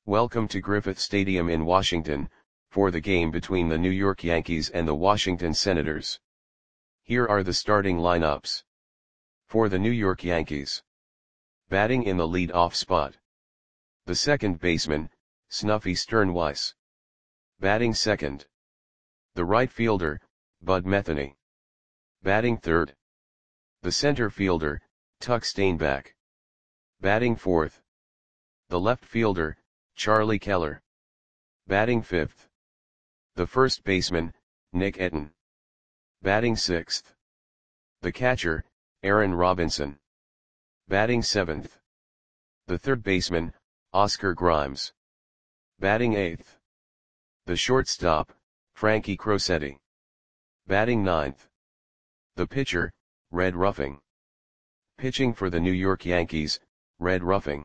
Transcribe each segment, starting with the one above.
Welcome to Griffith Stadium in Washington, for the game between the New York Yankees and the Washington Senators. Here are the starting lineups. For the New York Yankees. Batting in the lead-off spot. The second baseman, Snuffy Sternweiss. Batting second. The right fielder, Bud Metheny. Batting third. The center fielder, Tuck Steinbach. Batting fourth. The left fielder, Charlie Keller. Batting fifth. The first baseman, Nick Etten. Batting sixth. The catcher, Aaron Robinson. Batting seventh. The third baseman, Oscar Grimes. Batting eighth. The shortstop, Frankie Crosetti. Batting ninth. The pitcher, Red Ruffing. Pitching for the New York Yankees, Red Ruffing.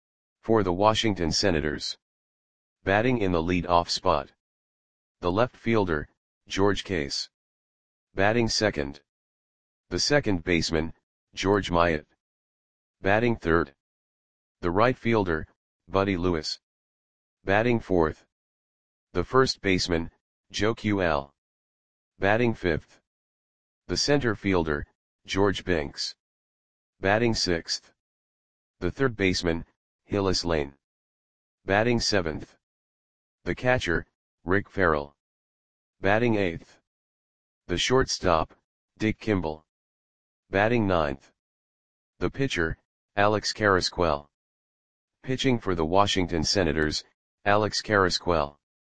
For the Washington Senators. Batting in the lead-off spot. The left fielder, George Case. Batting second. The second baseman, George Myatt. Batting third. The right fielder, Buddy Lewis. Batting fourth. The first baseman, Joe QL. Batting fifth. The center fielder, George Binks. Batting sixth. The third baseman, Hillis Lane. Batting seventh. The catcher, Rick Farrell. Batting eighth. The shortstop, Dick Kimball. Batting ninth. The pitcher, Alex Carrasquel. Pitching for the Washington Senators, Alex Carrasquel.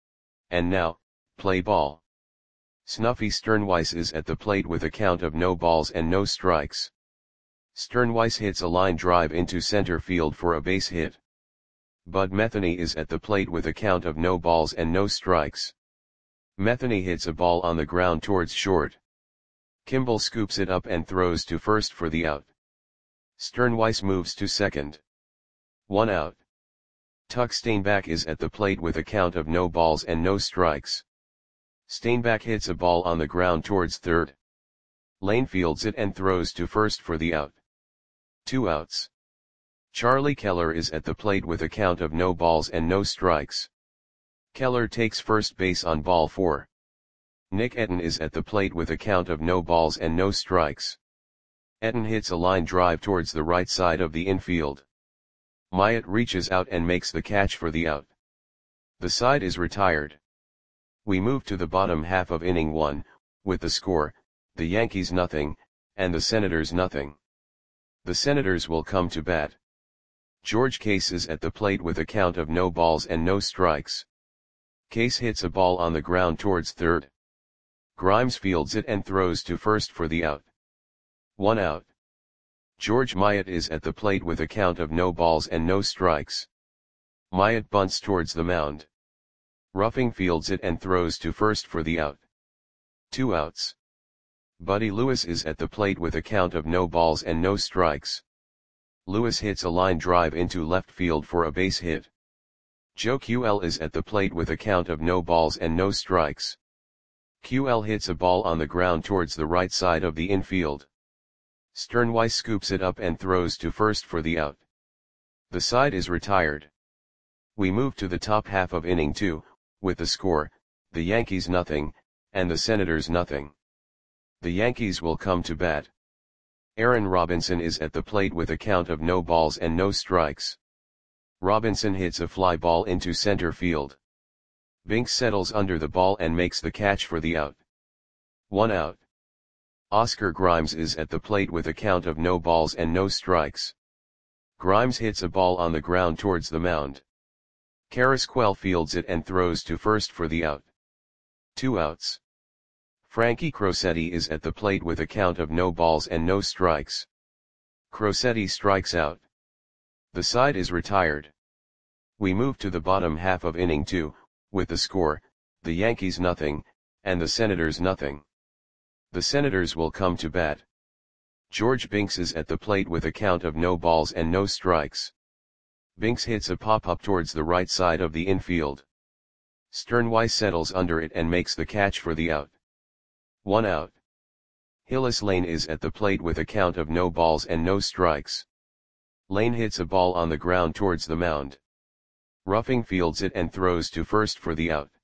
And now, play ball. Snuffy Sternweiss is at the plate with a count of no balls and no strikes. Sternweiss hits a line drive into center field for a base hit. Bud Metheny is at the plate with a count of no balls and no strikes. Metheny hits a ball on the ground towards short. Kimball scoops it up and throws to first for the out. Sternweiss moves to second. 1 out. Tuck Steinbach is at the plate with a count of no balls and no strikes. Steinbach hits a ball on the ground towards third. Lane fields it and throws to first for the out. 2 outs. Charlie Keller is at the plate with a count of no balls and no strikes. Keller takes first base on ball 4. Nick Etten is at the plate with a count of no balls and no strikes. Etten hits a line drive towards the right side of the infield. Myatt reaches out and makes the catch for the out. The side is retired. We move to the bottom half of inning 1, with the score, the Yankees nothing, and the Senators nothing. The Senators will come to bat. George Case is at the plate with a count of no balls and no strikes. Case hits a ball on the ground towards third. Grimes fields it and throws to first for the out. 1 out. George Myatt is at the plate with a count of no balls and no strikes. Myatt bunts towards the mound. Ruffing fields it and throws to first for the out. 2 outs. Buddy Lewis is at the plate with a count of no balls and no strikes. Lewis hits a line drive into left field for a base hit. Joe QL is at the plate with a count of no balls and no strikes. QL hits a ball on the ground towards the right side of the infield. Sternweiss scoops it up and throws to first for the out. The side is retired. We move to the top half of inning 2, with the score, the Yankees nothing, and the Senators nothing. The Yankees will come to bat. Aaron Robinson is at the plate with a count of no balls and no strikes. Robinson hits a fly ball into center field. Binks settles under the ball and makes the catch for the out. 1 out. Oscar Grimes is at the plate with a count of no balls and no strikes. Grimes hits a ball on the ground towards the mound. Carrasquel fields it and throws to first for the out. 2 outs. Frankie Crosetti is at the plate with a count of no balls and no strikes. Crosetti strikes out. The side is retired. We move to the bottom half of inning 2, with the score, the Yankees nothing, and the Senators nothing. The Senators will come to bat. George Binks is at the plate with a count of no balls and no strikes. Binks hits a pop-up towards the right side of the infield. Sternweiss settles under it and makes the catch for the out. 1 out. Hillis Lane is at the plate with a count of no balls and no strikes. Lane hits a ball on the ground towards the mound. Ruffing fields it and throws to first for the out.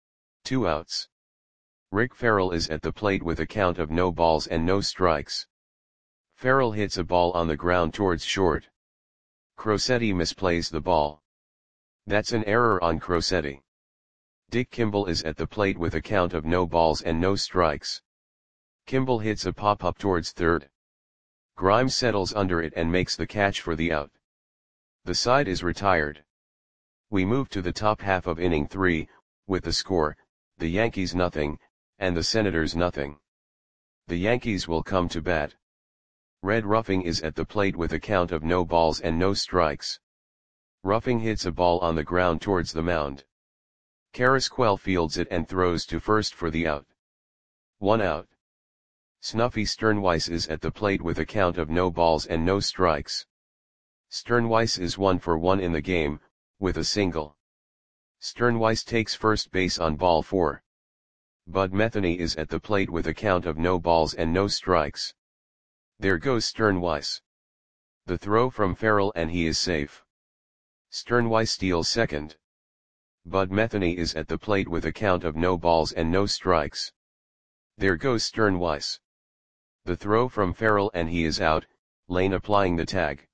2 outs. Rick Farrell is at the plate with a count of no balls and no strikes. Farrell hits a ball on the ground towards short. Crosetti misplays the ball. That's an error on Crosetti. Dick Kimball is at the plate with a count of no balls and no strikes. Kimball hits a pop-up towards third. Grimes settles under it and makes the catch for the out. The side is retired. We move to the top half of inning 3, with the score, the Yankees nothing, and the Senators nothing. The Yankees will come to bat. Red Ruffing is at the plate with a count of no balls and no strikes. Ruffing hits a ball on the ground towards the mound. Carrasquel fields it and throws to first for the out. 1 out. Snuffy Sternweiss is at the plate with a count of no balls and no strikes. Sternweiss is 1 for 1 in the game, with a single. Sternweiss takes first base on ball 4. Bud Metheny is at the plate with a count of no balls and no strikes. There goes Sternweiss. The throw from Farrell and he is safe. Sternweiss steals second. Bud Metheny is at the plate with a count of no balls and no strikes. There goes Sternweiss. The throw from Farrell and he is out, Lane applying the tag.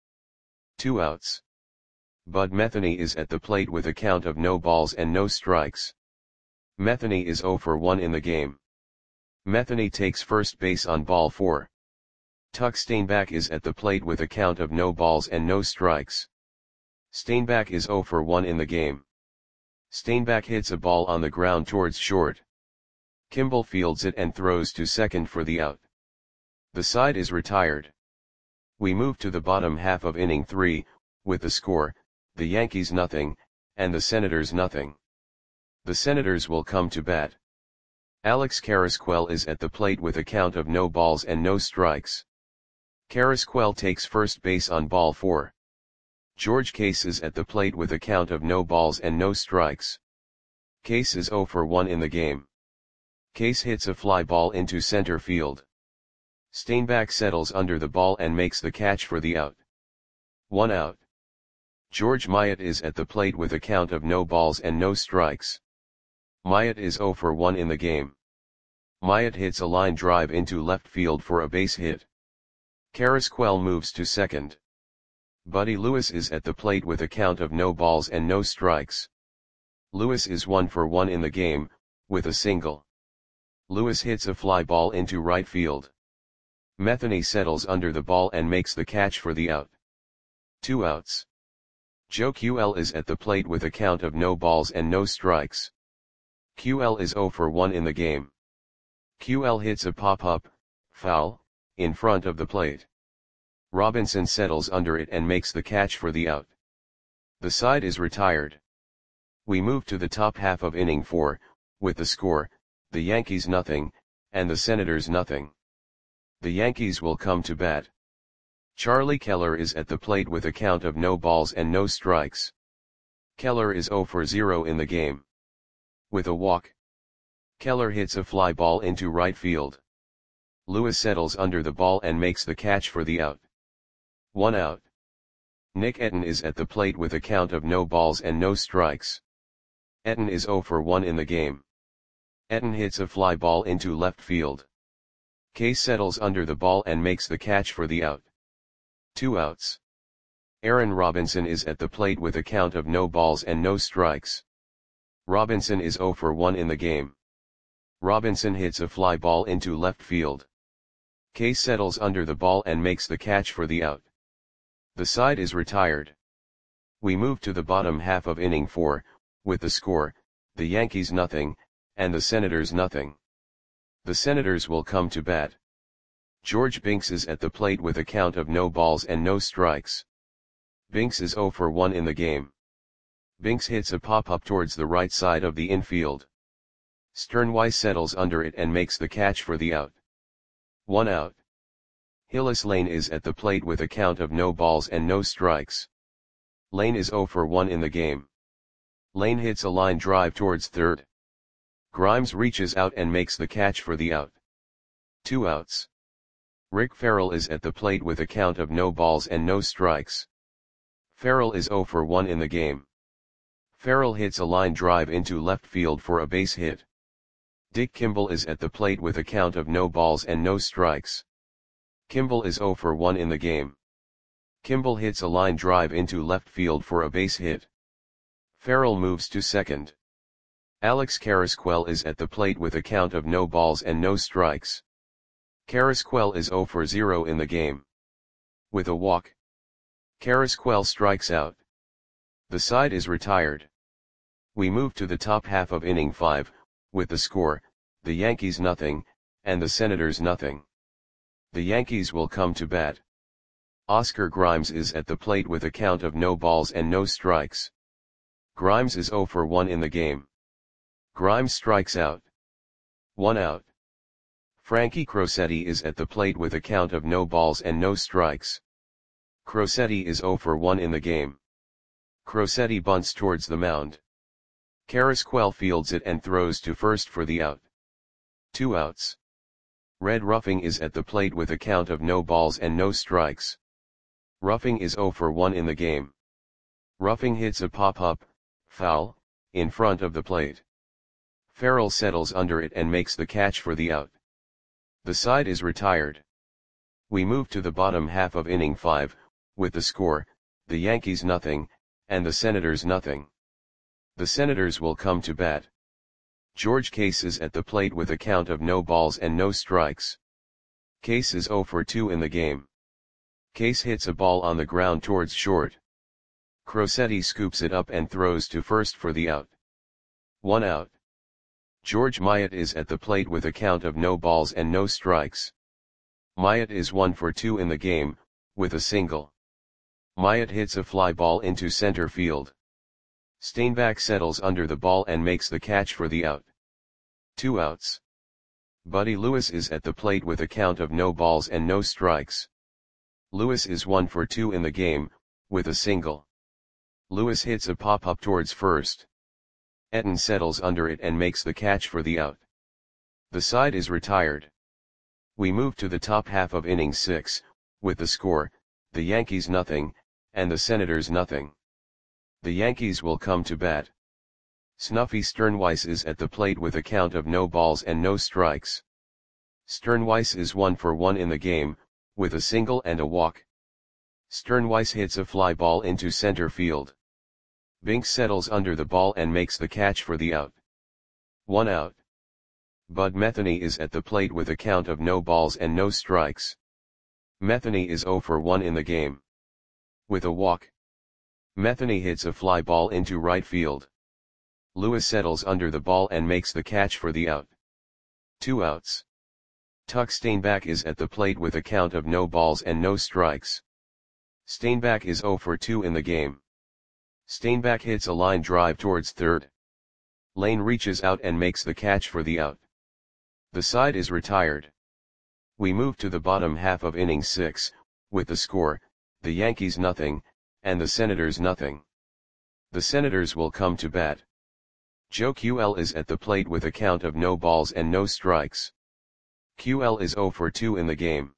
2 outs. Bud Metheny is at the plate with a count of no balls and no strikes. Metheny is 0 for 1 in the game. Metheny takes first base on ball 4. Tuck Steinbach is at the plate with a count of no balls and no strikes. Steinbach is 0 for 1 in the game. Steinbach hits a ball on the ground towards short. Kimball fields it and throws to second for the out. The side is retired. We move to the bottom half of inning 3, with the score, the Yankees nothing, and the Senators nothing. The Senators will come to bat. Alex Carrasquel is at the plate with a count of no balls and no strikes. Carrasquel takes first base on ball 4. George Case is at the plate with a count of no balls and no strikes. Case is 0 for 1 in the game. Case hits a fly ball into center field. Steinbach settles under the ball and makes the catch for the out. 1 out. George Myatt is at the plate with a count of no balls and no strikes. Myatt is 0 for 1 in the game. Myatt hits a line drive into left field for a base hit. Carrasquel moves to second. Buddy Lewis is at the plate with a count of no balls and no strikes. Lewis is 1 for 1 in the game, with a single. Lewis hits a fly ball into right field. Metheny settles under the ball and makes the catch for the out. 2 outs. Joe QL is at the plate with a count of no balls and no strikes. QL is 0 for 1 in the game. QL hits a pop-up, foul, in front of the plate. Robinson settles under it and makes the catch for the out. The side is retired. We move to the top half of inning 4, with the score, the Yankees nothing, and the Senators nothing. The Yankees will come to bat. Charlie Keller is at the plate with a count of no balls and no strikes. Keller is 0 for 0 in the game. With a walk. Keller hits a fly ball into right field. Lewis settles under the ball and makes the catch for the out. 1 out. Nick Etten is at the plate with a count of no balls and no strikes. Etten is 0 for 1 in the game. Etten hits a fly ball into left field. Case settles under the ball and makes the catch for the out. 2 outs. Aaron Robinson is at the plate with a count of no balls and no strikes. Robinson is 0 for 1 in the game. Robinson hits a fly ball into left field. Case settles under the ball and makes the catch for the out. The side is retired. We move to the bottom half of inning 4, with the score, the Yankees nothing, and the Senators nothing. The Senators will come to bat. George Binks is at the plate with a count of no balls and no strikes. Binks is 0 for 1 in the game. Binks hits a pop-up towards the right side of the infield. Sternweiss settles under it and makes the catch for the out. 1 out. Hillis Lane is at the plate with a count of no balls and no strikes. Lane is 0 for 1 in the game. Lane hits a line drive towards third. Grimes reaches out and makes the catch for the out. 2 outs. Rick Farrell is at the plate with a count of no balls and no strikes. Farrell is 0 for 1 in the game. Farrell hits a line drive into left field for a base hit. Dick Kimball is at the plate with a count of no balls and no strikes. Kimball is 0 for 1 in the game. Kimball hits a line drive into left field for a base hit. Farrell moves to second. Alex Carrasquel is at the plate with a count of no balls and no strikes. Carrasquel is 0 for 0 in the game. With a walk, Carrasquel strikes out. The side is retired. We move to the top half of inning 5, with the score, the Yankees nothing, and the Senators nothing. The Yankees will come to bat. Oscar Grimes is at the plate with a count of no balls and no strikes. Grimes is 0 for 1 in the game. Grimes strikes out. 1 out. Frankie Crosetti is at the plate with a count of no balls and no strikes. Crosetti is 0 for 1 in the game. Crosetti bunts towards the mound. Carrasquel fields it and throws to first for the out. 2 outs. Red Ruffing is at the plate with a count of no balls and no strikes. Ruffing is 0 for 1 in the game. Ruffing hits a pop-up, foul, in front of the plate. Farrell settles under it and makes the catch for the out. The side is retired. We move to the bottom half of inning 5, with the score, the Yankees nothing, and the Senators nothing. The Senators will come to bat. George Case is at the plate with a count of no balls and no strikes. Case is 0 for 2 in the game. Case hits a ball on the ground towards short. Crosetti scoops it up and throws to first for the out. 1 out. George Myatt is at the plate with a count of no balls and no strikes. Myatt is 1 for 2 in the game, with a single. Myatt hits a fly ball into center field. Steinbach settles under the ball and makes the catch for the out. 2 outs. Buddy Lewis is at the plate with a count of no balls and no strikes. Lewis is 1 for 2 in the game, with a single. Lewis hits a pop-up towards first. Etten settles under it and makes the catch for the out. The side is retired. We move to the top half of inning 6, with the score, the Yankees nothing, and the Senators nothing. The Yankees will come to bat. Snuffy Sternweiss is at the plate with a count of no balls and no strikes. Sternweiss is 1 for 1 in the game, with a single and a walk. Sternweiss hits a fly ball into center field. Binks settles under the ball and makes the catch for the out. 1 out. Bud Metheny is at the plate with a count of no balls and no strikes. Metheny is 0 for 1 in the game. With a walk, Metheny hits a fly ball into right field. Lewis settles under the ball and makes the catch for the out. 2 outs. Tuck Steinbach is at the plate with a count of no balls and no strikes. Steinbach is 0 for 2 in the game. Steinbach hits a line drive towards third. Lane reaches out and makes the catch for the out. The side is retired. We move to the bottom half of inning 6, with the score, the Yankees nothing, and the Senators nothing. The Senators will come to bat. Joe QL is at the plate with a count of no balls and no strikes. QL is 0 for 2 in the game.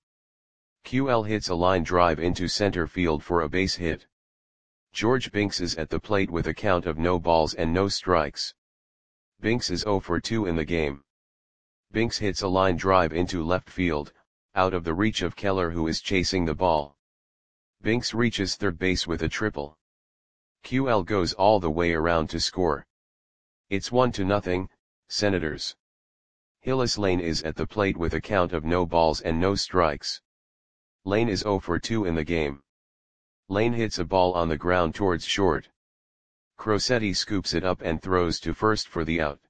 QL hits a line drive into center field for a base hit. George Binks is at the plate with a count of no balls and no strikes. Binks is 0 for 2 in the game. Binks hits a line drive into left field, out of the reach of Keller who is chasing the ball. Binks reaches third base with a triple. QL goes all the way around to score. It's 1-0, Senators. Hillis Lane is at the plate with a count of no balls and no strikes. Lane is 0 for 2 in the game. Lane hits a ball on the ground towards short. Crosetti scoops it up and throws to first for the out.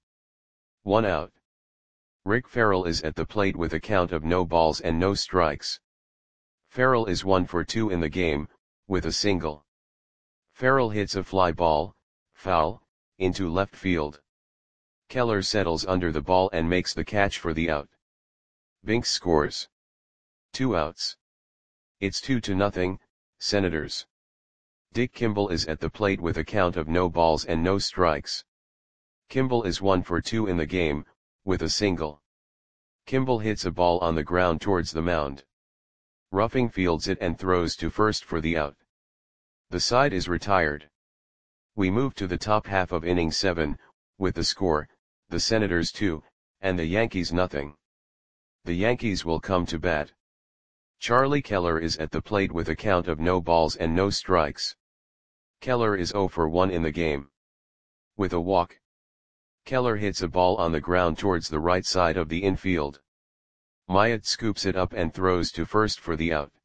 1 out. Rick Farrell is at the plate with a count of no balls and no strikes. Farrell is 1 for 2 in the game, with a single. Farrell hits a fly ball, foul, into left field. Keller settles under the ball and makes the catch for the out. Binks scores. 2 outs. It's 2-0, Senators. Dick Kimball is at the plate with a count of no balls and no strikes. Kimball is 1 for 2 in the game, with a single. Kimball hits a ball on the ground towards the mound. Ruffing fields it and throws to first for the out. The side is retired. We move to the top half of inning 7, with the score, the Senators 2, and the Yankees nothing. The Yankees will come to bat. Charlie Keller is at the plate with a count of no balls and no strikes. Keller is 0 for 1 in the game. With a walk, Keller hits a ball on the ground towards the right side of the infield. Myatt scoops it up and throws to first for the out.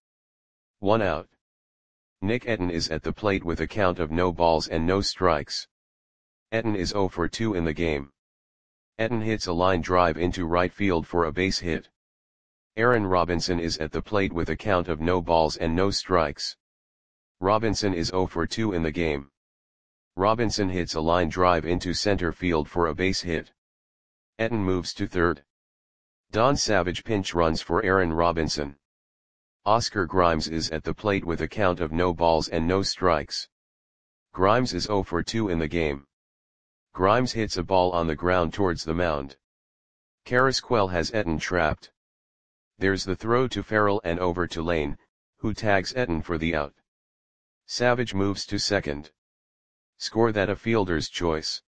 1 out. Nick Etten is at the plate with a count of no balls and no strikes. Etten is 0 for 2 in the game. Etten hits a line drive into right field for a base hit. Aaron Robinson is at the plate with a count of no balls and no strikes. Robinson is 0 for 2 in the game. Robinson hits a line drive into center field for a base hit. Etten moves to third. Don Savage pinch runs for Aaron Robinson. Oscar Grimes is at the plate with a count of no balls and no strikes. Grimes is 0 for 2 in the game. Grimes hits a ball on the ground towards the mound. Carrasquel has Etten trapped. There's the throw to Farrell and over to Lane, who tags Etten for the out. Savage moves to second. Score that a fielder's choice.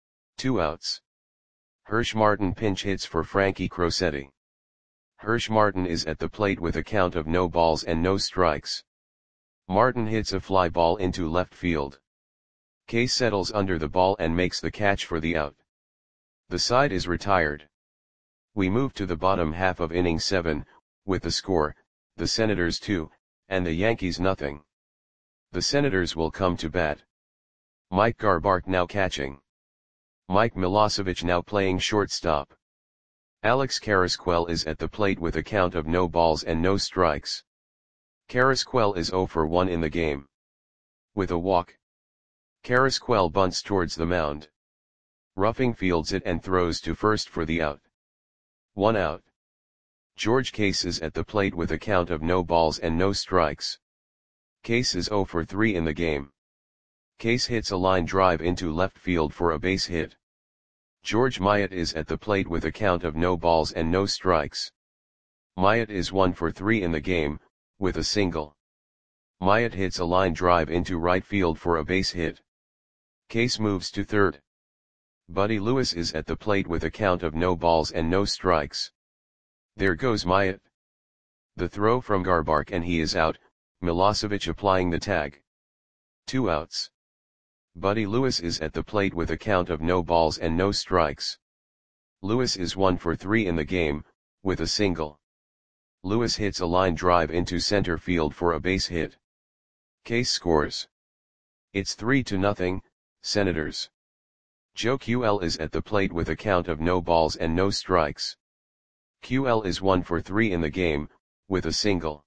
2 outs. Hirsch Martin pinch hits for Frankie Crosetti. Hirsch Martin is at the plate with a count of no balls and no strikes. Martin hits a fly ball into left field. Case settles under the ball and makes the catch for the out. The side is retired. We move to the bottom half of inning 7, with the score, the Senators 2, and the Yankees nothing. The Senators will come to bat. Mike Garbark now catching. Mike Milosevic now playing shortstop. Alex Carrasquel is at the plate with a count of no balls and no strikes. Carrasquel is 0 for 1 in the game. With a walk, Carrasquel bunts towards the mound. Ruffing fields it and throws to first for the out. 1 out. George Case is at the plate with a count of no balls and no strikes. Case is 0 for 3 in the game. Case hits a line drive into left field for a base hit. George Myatt is at the plate with a count of no balls and no strikes. Myatt is 1 for 3 in the game, with a single. Myatt hits a line drive into right field for a base hit. Case moves to third. Buddy Lewis is at the plate with a count of no balls and no strikes. There goes Myatt. The throw from Garbark and he is out, Milosevic applying the tag. 2 outs. Buddy Lewis is at the plate with a count of no balls and no strikes. Lewis is 1 for 3 in the game, with a single. Lewis hits a line drive into center field for a base hit. Case scores. It's 3-0, Senators. Joe QL is at the plate with a count of no balls and no strikes. QL is 1 for 3 in the game, with a single.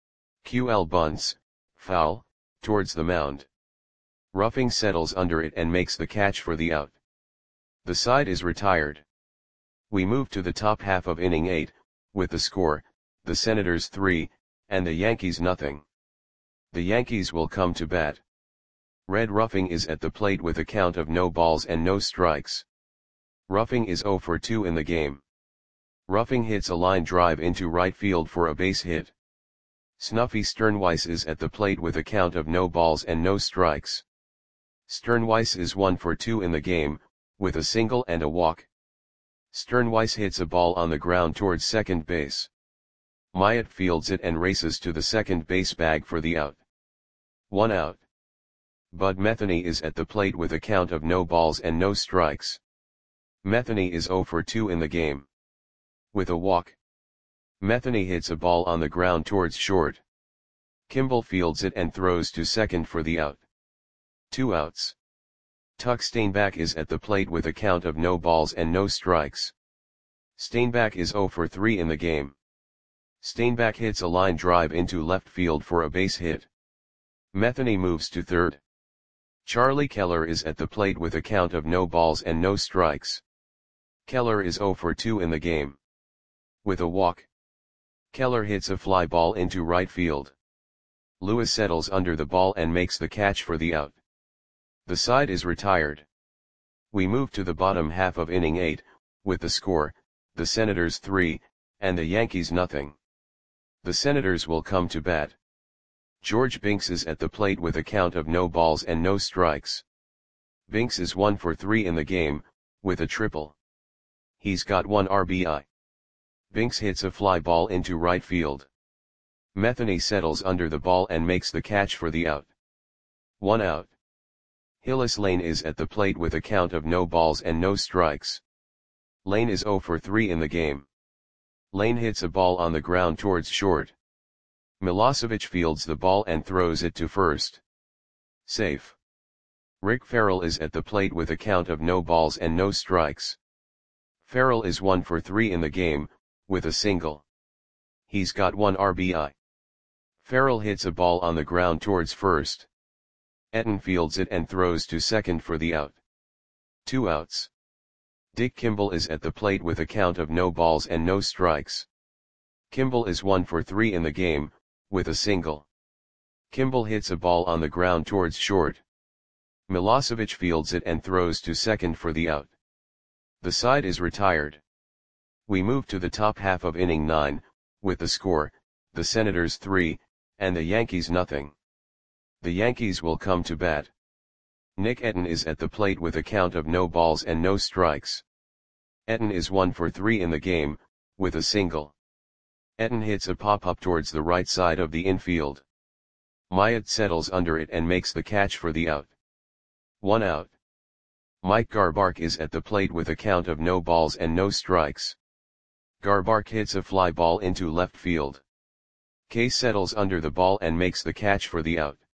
QL bunts, foul, towards the mound. Ruffing settles under it and makes the catch for the out. The side is retired. We move to the top half of inning 8, with the score, the Senators 3, and the Yankees nothing. The Yankees will come to bat. Red Ruffing is at the plate with a count of no balls and no strikes. Ruffing is 0 for 2 in the game. Ruffing hits a line drive into right field for a base hit. Snuffy Sternweiss is at the plate with a count of no balls and no strikes. Sternweiss is 1 for 2 in the game, with a single and a walk. Sternweiss hits a ball on the ground towards second base. Myatt fields it and races to the second base bag for the out. 1 out. Bud Metheny is at the plate with a count of no balls and no strikes. Metheny is 0 for 2 in the game. With a walk, Metheny hits a ball on the ground towards short. Kimball fields it and throws to second for the out. 2 outs. Tuck Steinbach is at the plate with a count of no balls and no strikes. Steinbach is 0 for 3 in the game. Steinbach hits a line drive into left field for a base hit. Metheny moves to third. Charlie Keller is at the plate with a count of no balls and no strikes. Keller is 0 for 2 in the game. With a walk, Keller hits a fly ball into right field. Lewis settles under the ball and makes the catch for the out. The side is retired. We move to the bottom half of inning 8, with the score, the Senators 3, and the Yankees nothing. The Senators will come to bat. George Binks is at the plate with a count of no balls and no strikes. Binks is 1 for 3 in the game, with a triple. He's got 1 RBI. Binks hits a fly ball into right field. Metheny settles under the ball and makes the catch for the out. 1 out. Hillis Lane is at the plate with a count of no balls and no strikes. Lane is 0 for 3 in the game. Lane hits a ball on the ground towards short. Milosevic fields the ball and throws it to first. Safe. Rick Farrell is at the plate with a count of no balls and no strikes. Farrell is 1 for 3 in the game, with a single. He's got 1 RBI. Farrell hits a ball on the ground towards first. Etten fields it and throws to second for the out. 2 outs. Dick Kimball is at the plate with a count of no balls and no strikes. Kimball is 1 for 3 in the game, with a single. Kimball hits a ball on the ground towards short. Milosevic fields it and throws to second for the out. The side is retired. We move to the top half of inning 9, with the score, the Senators 3, and the Yankees nothing. The Yankees will come to bat. Nick Etten is at the plate with a count of no balls and no strikes. Etten is 1 for 3 in the game, with a single. Etten hits a pop-up towards the right side of the infield. Myatt settles under it and makes the catch for the out. 1 out. Mike Garbark is at the plate with a count of no balls and no strikes. Garbark hits a fly ball into left field. Case settles under the ball and makes the catch for the out.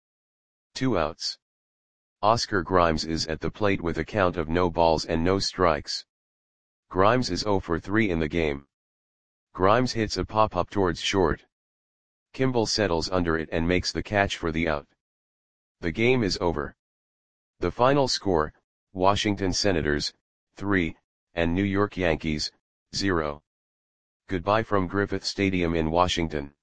2 outs. Oscar Grimes is at the plate with a count of no balls and no strikes. Grimes is 0 for 3 in the game. Grimes hits a pop-up towards short. Kimball settles under it and makes the catch for the out. The game is over. The final score, Washington Senators, 3, and New York Yankees, 0. Goodbye from Griffith Stadium in Washington.